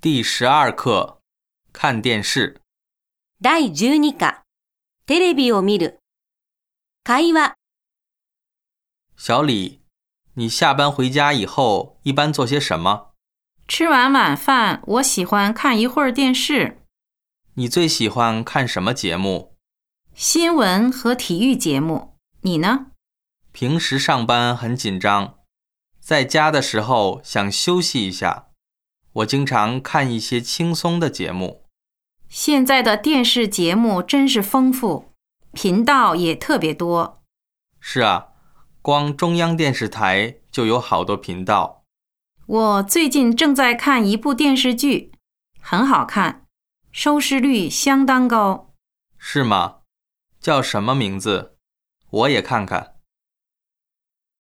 第12课，看电视。 第12課、テレビを見る。会話。 小李，你下班回家以后一般做些什么？ 吃完晚饭，我喜欢看一会儿电视。 你最喜欢看什么节目？ 新闻和体育节目。你呢？ 平时上班很紧张，在家的时候想休息一下。我经常看一些轻松的节目。 现在的电视节目真是丰富，频道也特别多。 是啊，光中央电视台就有好多频道。 我最近正在看一部电视剧，很好看，收视率相当高。 是吗？叫什么名字？我也看看。